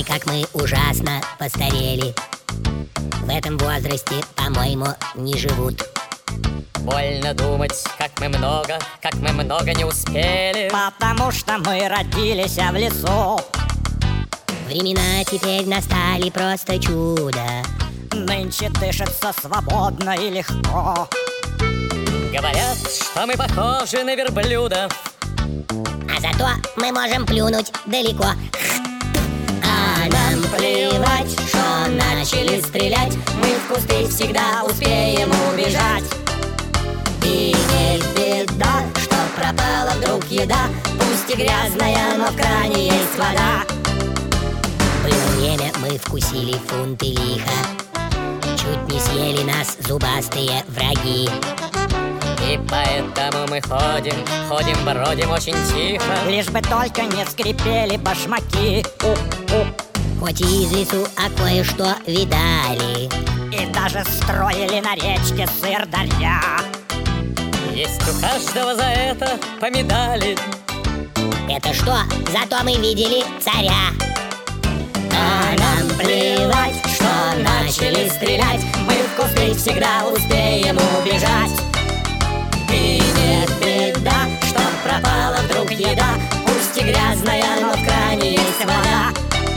Ой, как мы ужасно постарели. В этом возрасте, по-моему, не живут. Больно думать, как мы много не успели. Потому что мы родились в лесу. Времена теперь настали просто чудо. Нынче дышится свободно и легко. Говорят, что мы похожи на верблюдов, А зато мы можем плюнуть далеко. А нам плевать, что начали стрелять. Мы в кусты всегда успеем убежать. И не беда, что пропала вдруг еда. Пусть и грязная, но в кране есть вода. Было время, мы вкусили фунты лиха. Чуть не съели нас зубастые враги. и поэтому мы ходим, бродим очень тихо. Лишь бы только не скрипели башмаки. Хоть и из лесу, а кое-что видали. И даже строили на речке Сырдарья. Есть у каждого за это по медали. Это что? Зато мы видели царя. А нам плевать, что начали стрелять. Мы в кусты всегда успеем убежать. И не беда, что пропала вдруг еда. Пусть и грязная, но в кране есть вода.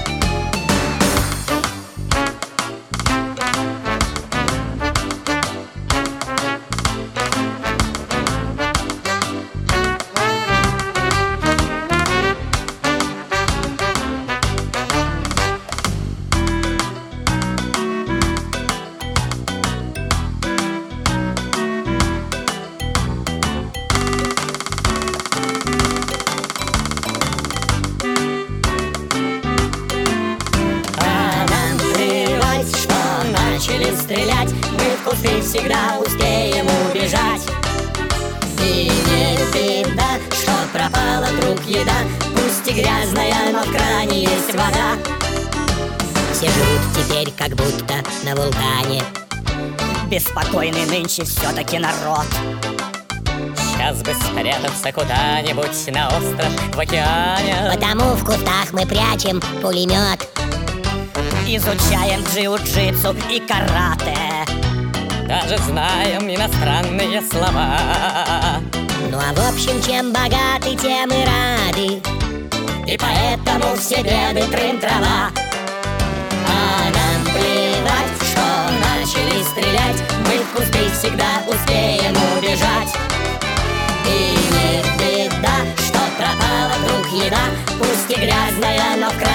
Начали стрелять, мы в кусты всегда успеем убежать. И не беда, что пропала вдруг еда. Пусть и грязная, но в кране есть вода. Все живут теперь как будто на вулкане. Беспокойный нынче все-таки народ. Сейчас бы спрятаться куда-нибудь на остров в океане. Потому в кустах мы прячем пулемет. Изучаем джиу-джитсу и карате. Даже знаем иностранные слова. Ну а в общем, чем богаты, тем и рады. И поэтому все беды трын-трава. А нам плевать, что начали стрелять. Мы в кусты всегда успеем убежать. И не беда, что пропала вдруг еда. Пусть и грязная, но в край